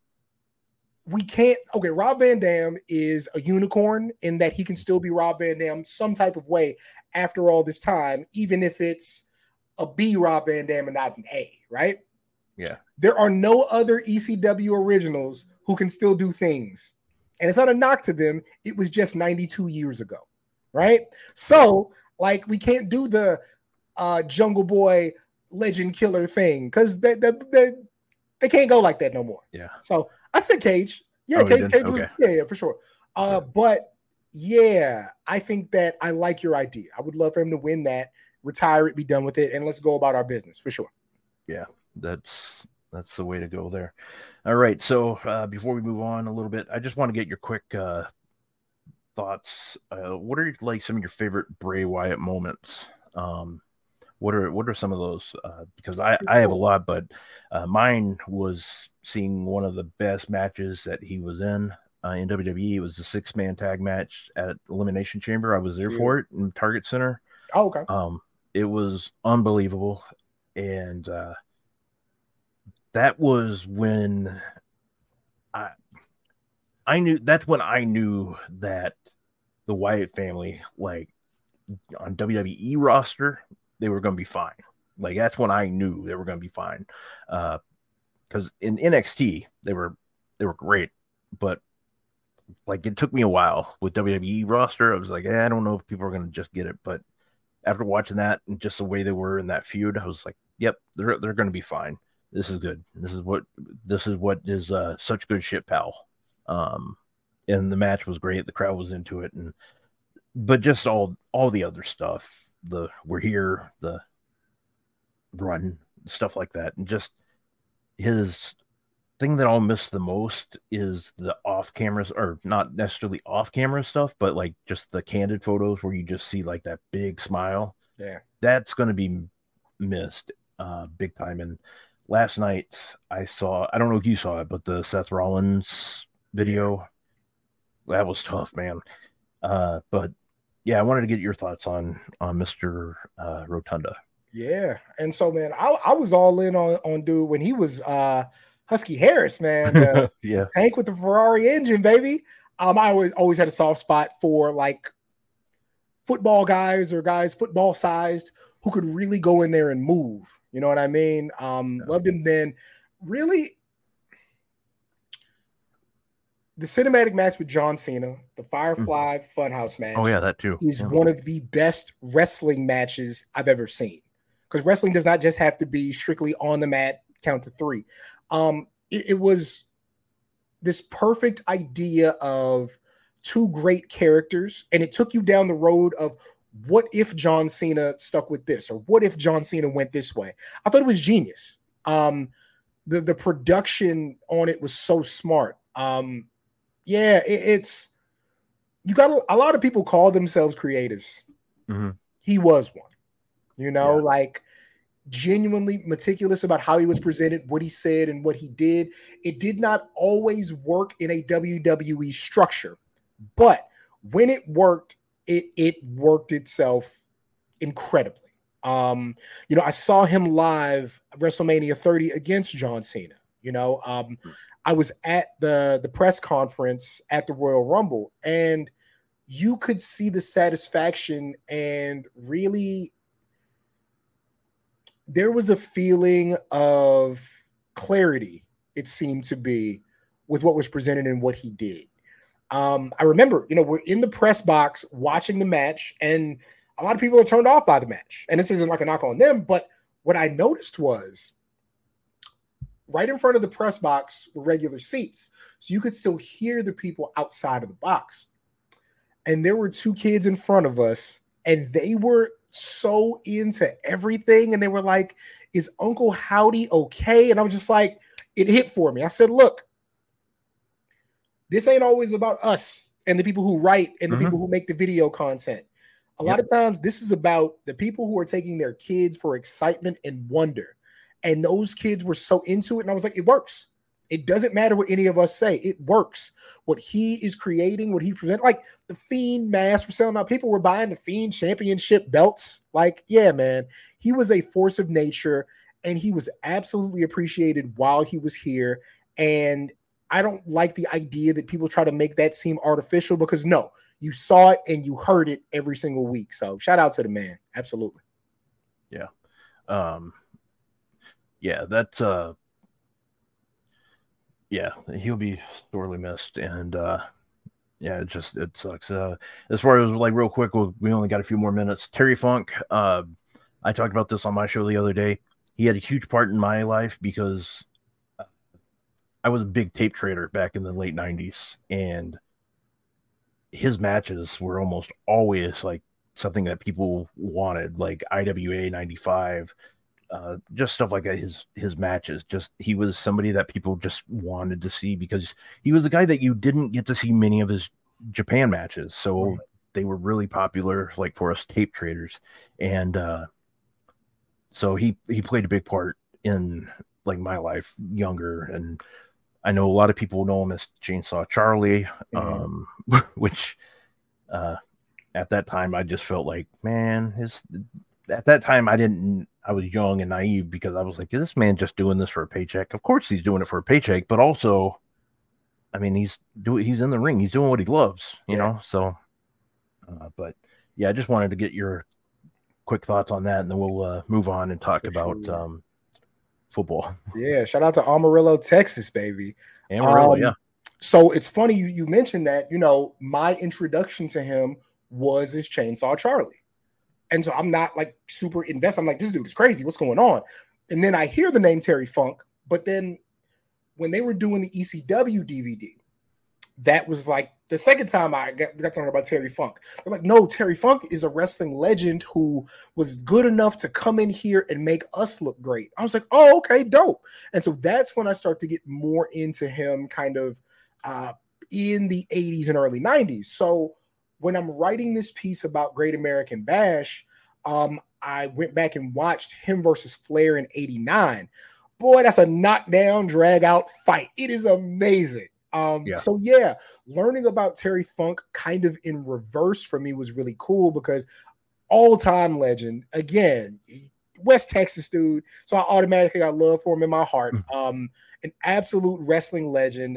Rob Van Dam is a unicorn in that he can still be Rob Van Dam some type of way after all this time, even if it's a B Rob Van Dam and not an A, right? Yeah. There are no other ECW originals who can still do things. And it's not a knock to them. It was just 92 years ago, right? So, like, we can't do the Jungle Boy legend killer thing because they can't go like that no more. Yeah. So I said Cage. Yeah, Cage was for sure. But yeah, I think that I like your idea. I would love for him to win that, retire it, be done with it, and let's go about our business for sure. Yeah, that's the way to go there. All right, so before we move on a little bit, I just want to get your quick thoughts. What are like some of your favorite Bray Wyatt moments? What are some of those? Because I have a lot, but mine was seeing one of the best matches that he was in WWE. It was the 6-man tag match at Elimination Chamber. I was there for it in Target Center. Oh, okay. It was unbelievable, and that was when I knew. That's when I knew that the Wyatt family, like on WWE roster, they were going to be fine. Like that's when I knew they were going to be fine. Because in NXT they were great, but like it took me a while with WWE roster. I was like, I don't know if people are going to just get it. But after watching that and just the way they were in that feud, I was like, yep, they're going to be fine. This is good. This is what is such good shit, pal. And the match was great. The crowd was into it, but just all the other stuff. The we're here, the run, stuff like that, and just his thing that I'll miss the most is the off cameras, or not necessarily off camera stuff, but like just the candid photos where you just see like that big smile. Yeah, that's going to be missed big time. And last night I don't know if you saw it, but the Seth Rollins video, that was tough, man. But yeah, I wanted to get your thoughts on Mr. Rotunda. Yeah, and so man, I was all in on dude when he was Husky Harris, man. Yeah, Hank with the Ferrari engine, baby. I always had a soft spot for like football guys or guys football sized who could really go in there and move. You know what I mean? Loved him then. Really, the cinematic match with John Cena, the Firefly Funhouse match. Oh yeah, that too is one of the best wrestling matches I've ever seen. Because wrestling does not just have to be strictly on the mat, count to 3. It was this perfect idea of two great characters, and it took you down the road of what if John Cena stuck with this, or what if John Cena went this way. I thought it was genius. the production on it was so smart. Yeah, it's you got a lot of people call themselves creatives. Mm-hmm. He was one, like genuinely meticulous about how he was presented, what he said, and what he did. It did not always work in a WWE structure, but when it worked, it worked itself incredibly. I saw him live WrestleMania 30 against John Cena. I was at the press conference at the Royal Rumble, and you could see the satisfaction, and really there was a feeling of clarity, it seemed to be, with what was presented and what he did. I remember, we're in the press box watching the match, and a lot of people are turned off by the match. And this isn't like a knock on them, but what I noticed was right in front of the press box were regular seats. So you could still hear the people outside of the box. And there were two kids in front of us, and they were so into everything. And they were like, is Uncle Howdy okay? And I was just like, it hit for me. I said, look, this ain't always about us and the people who write and the people who make the video content. A lot of times this is about the people who are taking their kids for excitement and wonder. And those kids were so into it. And I was like, it works. It doesn't matter what any of us say. It works. What he is creating, what he presents, like the Fiend mask were selling out. People were buying the Fiend championship belts. Like, yeah, man, he was a force of nature, and he was absolutely appreciated while he was here. And I don't like the idea that people try to make that seem artificial, because no, you saw it and you heard it every single week. So shout out to the man. Absolutely. Yeah. Yeah, that's he'll be sorely missed. And it sucks. As far as like real quick, we only got a few more minutes. Terry Funk, I talked about this on my show the other day. He had a huge part in my life because I was a big tape trader back in the late 90s, and his matches were almost always like something that people wanted, like IWA 95, just stuff like that. His matches, he was somebody that people just wanted to see, because he was the guy that you didn't get to see many of his Japan matches. So they were really popular, like for us tape traders. And so he played a big part in like my life younger. And I know a lot of people know him as Chainsaw Charlie, which at that time I just felt like, man, at that time I was young and naive, because I was like, is this man just doing this for a paycheck? Of course he's doing it for a paycheck, but also, I mean, he's in the ring, he's doing what he loves, you know? So, but yeah, I just wanted to get your quick thoughts on that, and then we'll move on and talk about football. Yeah, shout out to Amarillo, Texas, baby. Amarillo, yeah. So it's funny you mentioned that. My introduction to him was his Chainsaw Charlie. And so I'm not like super invested. I'm like, this dude is crazy. What's going on? And then I hear the name Terry Funk. But then when they were doing the ECW DVD, that was like the second time I got talking about Terry Funk. They're like, no, Terry Funk is a wrestling legend who was good enough to come in here and make us look great. I was like, oh, okay, dope. And so that's when I start to get more into him kind of in the 80s and early 90s. So when I'm writing this piece about Great American Bash, I went back and watched him versus Flair in 89. Boy, that's a knockdown, drag out fight. It is amazing. So yeah, learning about Terry Funk kind of in reverse for me was really cool, because all-time legend, again, West Texas dude. So I automatically got love for him in my heart. An absolute wrestling legend.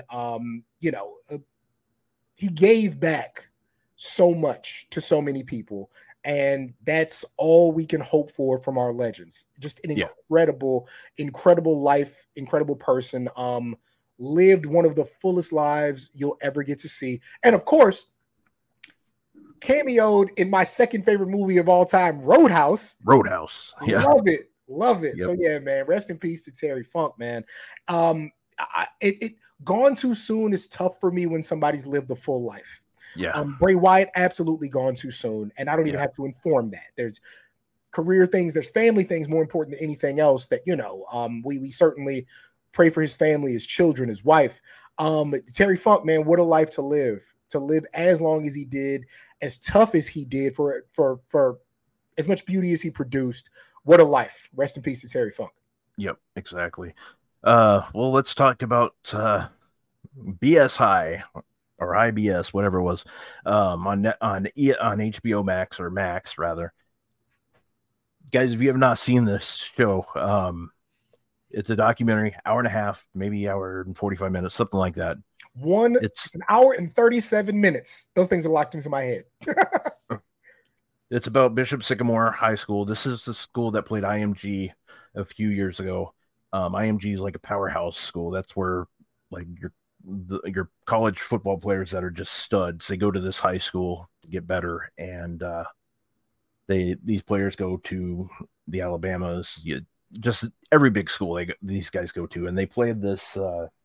He gave back so much to so many people, and that's all we can hope for from our legends. Just an incredible life, incredible person. Lived one of the fullest lives you'll ever get to see. And of course, cameoed in my second favorite movie of all time, Roadhouse. Yeah. Love it. Yep. So yeah, man, rest in peace to Terry Funk, man. It gone too soon is tough for me when somebody's lived a full life. Yeah. Bray Wyatt, absolutely gone too soon. And I don't even have to inform that. There's career things, there's family things more important than anything else that, we certainly Pray for his family, his children, his wife. Terry Funk, man, what a life to live as long as he did, as tough as he did, for as much beauty as he produced. What a life. Rest in peace to Terry Funk. Yep, exactly. Well, let's talk about BS High or IBS, whatever it was, on HBO Max, or Max rather. Guys, if you have not seen this show, it's a documentary, hour and a half, maybe hour and 45 minutes, something like that. It's an hour and 37 minutes. Those things are locked into my head. It's about Bishop Sycamore High School. This is the school that played IMG a few years ago. IMG is like a powerhouse school. That's where like your college football players that are just studs, they go to this high school to get better, and these players go to the Alabamas, just every big school these guys go to, and they played this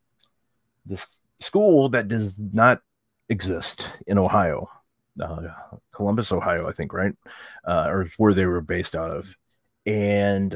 school that does not exist in Ohio. Columbus, Ohio, I think, right? Or where they were based out of. And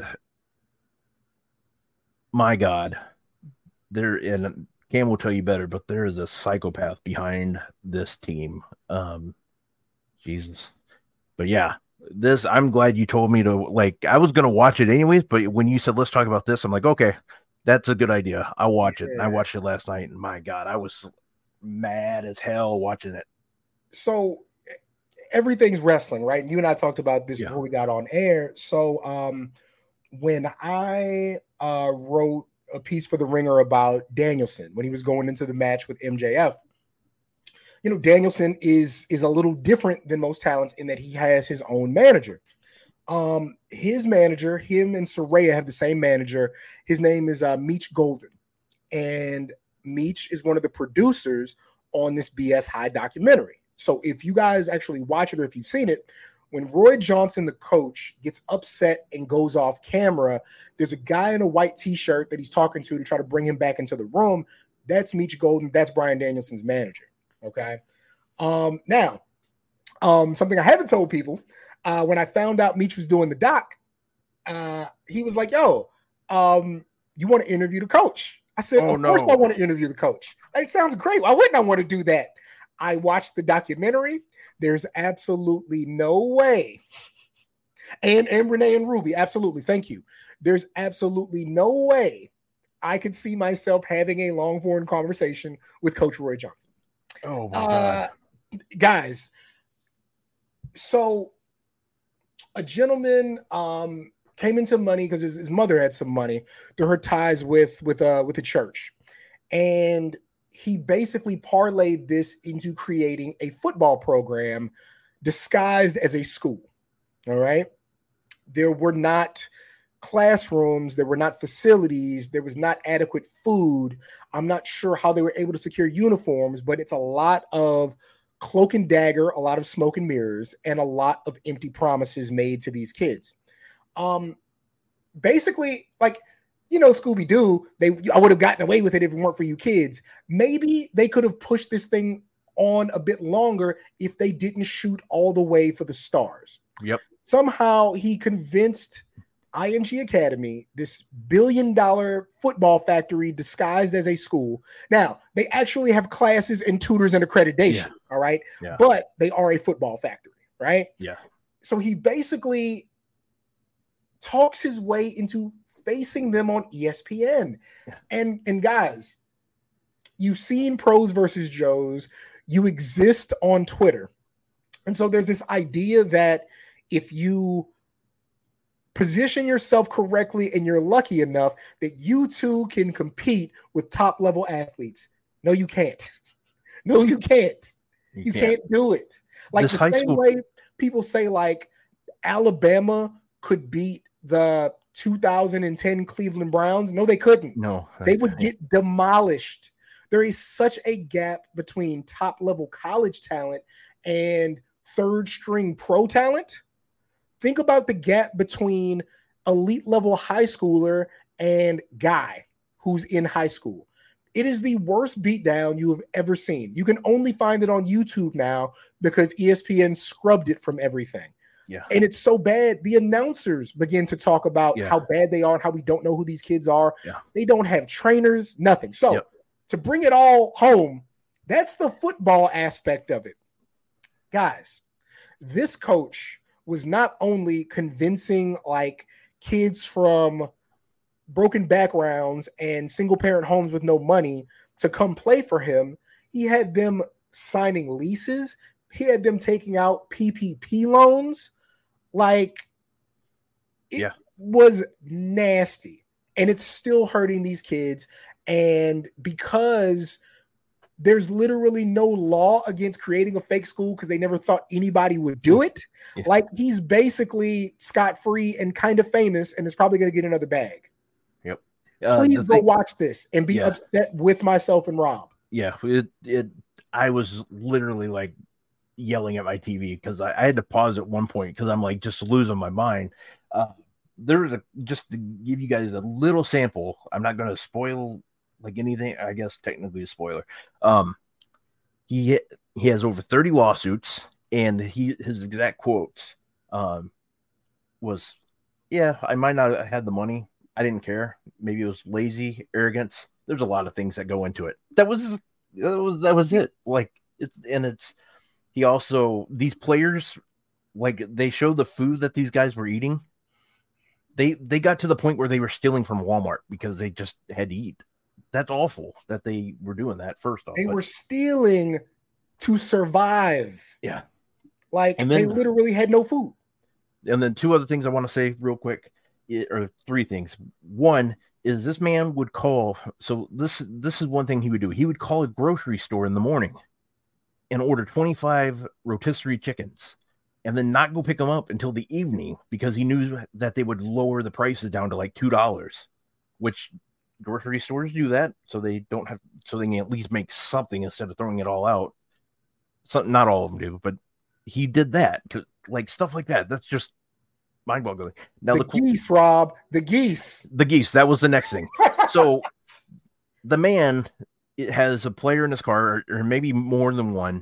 my God, and Cam will tell you better, but there is a psychopath behind this team. Jesus. But yeah, I'm glad you told me to, like, I was going to watch it anyways, but when you said, let's talk about this, I'm like, okay, that's a good idea. I'll watch it. And I watched it last night, and my God, I was mad as hell watching it. So everything's wrestling, right? And you and I talked about this before we got on air. So when I wrote a piece for The Ringer about Danielson, when he was going into the match with MJF, Danielson is a little different than most talents in that he has his own manager. His manager, him and Saraya have the same manager. His name is Meech Golden. And Meech is one of the producers on this BS High documentary. So if you guys actually watch it, or if you've seen it, when Roy Johnson, the coach, gets upset and goes off camera, there's a guy in a white t-shirt that he's talking to try to bring him back into the room. That's Meech Golden. That's Bryan Danielson's manager. Okay. Now, something I haven't told people, when I found out Meech was doing the doc, he was like, yo, you want to interview the coach? I said, of course I want to interview the coach. It sounds great. Why wouldn't I want to do that? I watched the documentary. There's absolutely no way. And Renee and Ruby, absolutely. Thank you. There's absolutely no way I could see myself having a long form conversation with Coach Roy Johnson. Oh my God. Guys, so a gentleman came into money because his mother had some money through her ties with the church. And he basically parlayed this into creating a football program disguised as a school. All right. There were not classrooms. There were not facilities. There was not adequate food. I'm not sure how they were able to secure uniforms, but it's a lot of cloak and dagger, a lot of smoke and mirrors, and a lot of empty promises made to these kids. Basically, like, Scooby-Doo, I would have gotten away with it if it weren't for you kids. Maybe they could have pushed this thing on a bit longer if they didn't shoot all the way for the stars. Yep. Somehow he convinced IMG Academy, this billion-dollar football factory disguised as a school. Now, they actually have classes and tutors and accreditation, all right? Yeah. But they are a football factory, right? Yeah. So he basically talks his way into facing them on ESPN. And guys, you've seen Pros versus Joes. You exist on Twitter. And so there's this idea that if you position yourself correctly and you're lucky enough that you too can compete with top level athletes. No, you can't. No, you can't. You can't do it. Like the same way people say like Alabama could beat the 2010 Cleveland Browns. No, they couldn't. No, they would get demolished. There is such a gap between top level college talent and third string pro talent. Think about the gap between elite level high schooler and guy who's in high school. It is the worst beatdown you have ever seen. You can only find it on YouTube now because ESPN scrubbed it from everything. Yeah. And it's so bad. The announcers begin to talk about Yeah. how bad they are and how we don't know who these kids are. Yeah. They don't have trainers, nothing. So Yep. to bring it all home, that's the football aspect of it. Guys, this coach was not only convincing like kids from broken backgrounds and single parent homes with no money to come play for him. He had them signing leases. He had them taking out PPP loans. Like, it was nasty. And it's still hurting these kids. And because there's literally no law against creating a fake school because they never thought anybody would do it. Yeah. Like, he's basically scot-free and kind of famous and is probably going to get another bag. Yep. Please go watch this and be upset with myself and Rob. Yeah. I was literally like yelling at my TV because I had to pause at one point because I'm like just losing my mind. There was just to give you guys a little sample. I'm not going to spoil like anything, I guess technically a spoiler. He has over 30 lawsuits, and his exact quotes was, "Yeah, I might not have had the money. I didn't care. Maybe it was lazy, arrogance. There's a lot of things that go into it." That was it. Like he also, these players, like, they show the food that these guys were eating. They got to the point where they were stealing from Walmart because they just had to eat. That's awful that they were doing that. First off, they were stealing to survive. Yeah. Like, and then, they literally had no food. And then two other things I want to say real quick, or three things. One is this man would call. So this is one thing he would do. He would call a grocery store in the morning and order 25 rotisserie chickens and then not go pick them up until the evening because he knew that they would lower the prices down to like $2, which grocery stores do that. So they don't have, so they can at least make something instead of throwing it all out. So not all of them do, but he did that because like stuff like that. That's just mind-boggling. Now the geese, Rob, the geese. That was the next thing. So the man has a player in his car, or maybe more than one.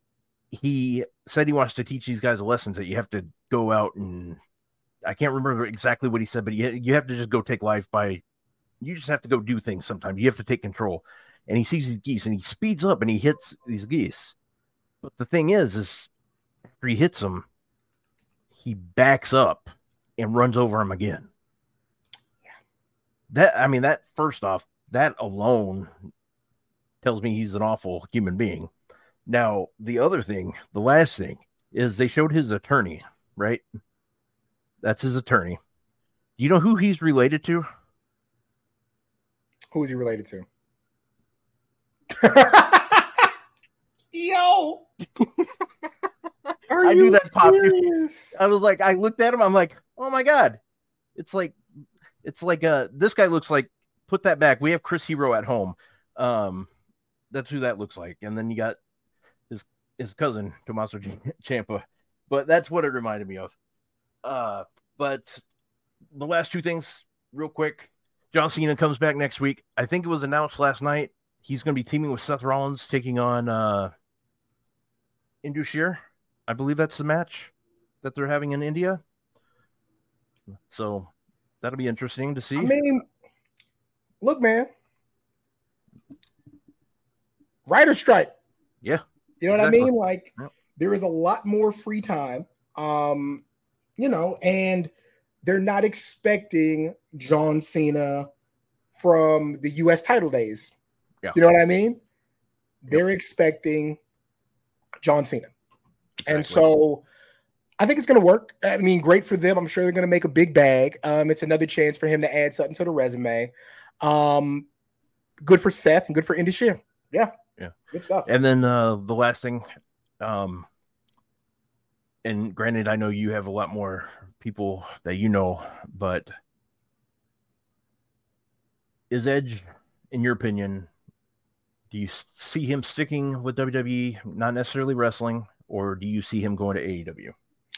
He said he wants to teach these guys a lesson that you have to go out and I can't remember exactly what he said, but you have to just go take life by. You just have to go do things sometimes. You have to take control. And he sees these geese and he speeds up and he hits these geese. But the thing is after he hits them, he backs up and runs over him again. Yeah. That first off, that alone tells me he's an awful human being. Now, the last thing is they showed his attorney, right? That's his attorney. Do you know who he's related to? Who is he related to? Yo! I knew that popped. I was like, I looked at him. I'm like, oh my God. It's like this guy looks like, put that back. We have Chris Hero at home. That's who that looks like. And then you got his cousin, Tommaso Ciampa. But that's what it reminded me of. But the last two things real quick. John Cena comes back next week. I think it was announced last night. He's going to be teaming with Seth Rollins, taking on Indus Sher. I believe that's the match that they're having in India. So that'll be interesting to see. I mean, look, man. Writer strike. Yeah. You know what I mean? Like, there is a lot more free time. And they're not expecting John Cena from the U.S. title days. Yeah. You know what I mean? They're expecting John Cena. Exactly. And so I think it's going to work. I mean, great for them. I'm sure they're going to make a big bag. It's another chance for him to add something to the resume. Good for Seth and good for Indus Sher. Yeah. Good stuff. And then the last thing, and granted, I know you have a lot more people that you know, but is Edge, in your opinion, do you see him sticking with WWE, not necessarily wrestling, or do you see him going to AEW?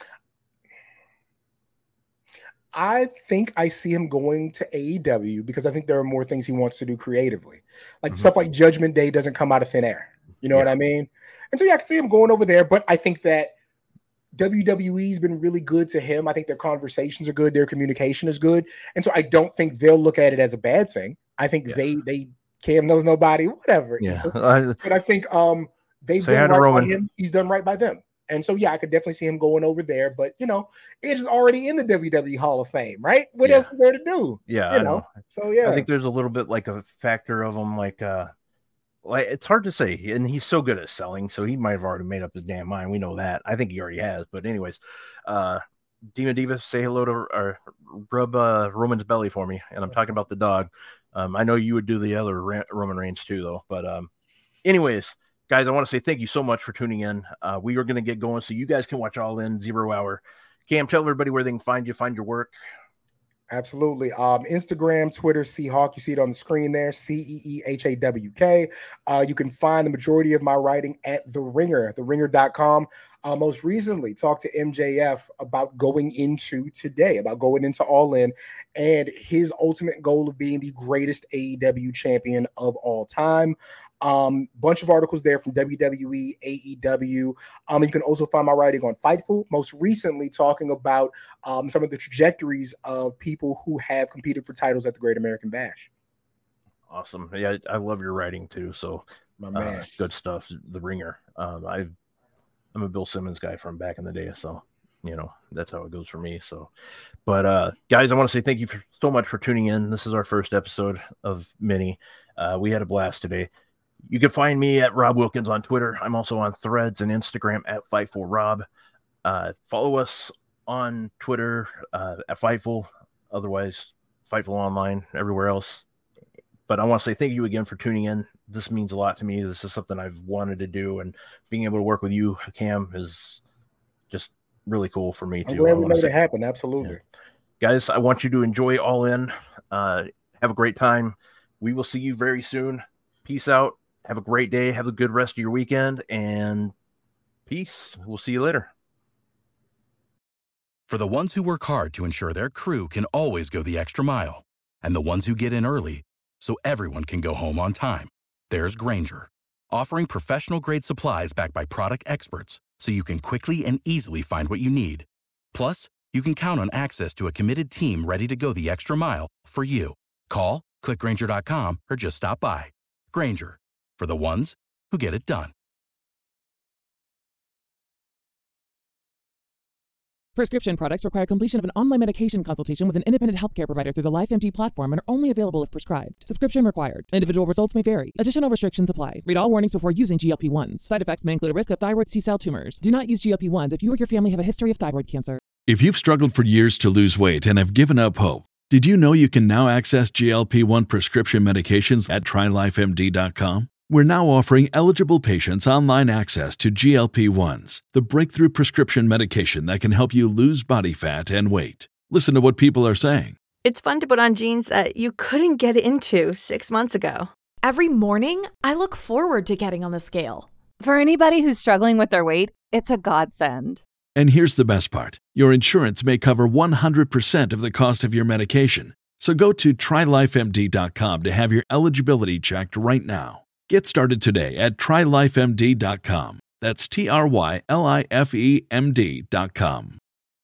I think I see him going to AEW because I think there are more things he wants to do creatively. Like stuff like Judgment Day doesn't come out of thin air. You know what I mean? And so, I can see him going over there, but I think that WWE's been really good to him. I think their conversations are good. Their communication is good. And so I don't think they'll look at it as a bad thing. I think they Cam knows nobody, whatever. Yeah. But I think they've done right by him. He's done right by them. And so, yeah, I could definitely see him going over there. But, it's already in the WWE Hall of Fame, right? What else is there to do? Yeah, I know. So, yeah. I think there's a little bit like a factor of him, like it's hard to say. And he's so good at selling, so he might have already made up his damn mind. We know that. I think he already has. But anyways, Dima Diva, say hello to or rub Roman's belly for me. And I'm talking about the dog. I know you would do the other Roman Reigns too, though. But anyways, guys, I want to say thank you so much for tuning in. We are going to get going so you guys can watch All In 0 Hour. Cam, tell everybody where they can find you, find your work. Absolutely. Instagram, Twitter, Seahawk. You see it on the screen there, CEEHAWK. You can find the majority of my writing at The Ringer, theringer.com. Most recently, talked to MJF about going into All In and his ultimate goal of being the greatest AEW champion of all time. Bunch of articles there from WWE, AEW. You can also find my writing on Fightful, most recently talking about some of the trajectories of people who have competed for titles at the Great American Bash. Awesome. Yeah, I love your writing too. So my man. Good stuff. The Ringer. I'm a Bill Simmons guy from back in the day, so that's how it goes for me. So, but guys, I want to say thank you so much for tuning in. This is our first episode of many. We had a blast today. You can find me at Rob Wilkins on Twitter. I'm also on Threads and Instagram at Fightful Rob. Follow us on Twitter at Fightful. Otherwise, Fightful Online, everywhere else. But I want to say thank you again for tuning in. This means a lot to me. This is something I've wanted to do, and being able to work with you, Cam, is just really cool for me too. I'm glad we made it happen. Absolutely. Yeah. Guys, I want you to enjoy All In. Have a great time. We will see you very soon. Peace out. Have a great day. Have a good rest of your weekend, and peace. We'll see you later. For the ones who work hard to ensure their crew can always go the extra mile, and the ones who get in early so everyone can go home on time, there's Grainger, offering professional-grade supplies backed by product experts so you can quickly and easily find what you need. Plus, you can count on access to a committed team ready to go the extra mile for you. Call, click Grainger.com, or just stop by. Grainger, for the ones who get it done. Prescription products require completion of an online medication consultation with an independent healthcare provider through the LifeMD platform and are only available if prescribed. Subscription required. Individual results may vary. Additional restrictions apply. Read all warnings before using GLP-1s. Side effects may include a risk of thyroid C-cell tumors. Do not use GLP-1s if you or your family have a history of thyroid cancer. If you've struggled for years to lose weight and have given up hope, did you know you can now access GLP-1 prescription medications at TryLifeMD.com? We're now offering eligible patients online access to GLP-1s, the breakthrough prescription medication that can help you lose body fat and weight. Listen to what people are saying. It's fun to put on jeans that you couldn't get into 6 months ago. Every morning, I look forward to getting on the scale. For anybody who's struggling with their weight, it's a godsend. And here's the best part. Your insurance may cover 100% of the cost of your medication. So go to TryLifeMD.com to have your eligibility checked right now. Get started today at TryLifeMD.com. That's TryLifeMD.com.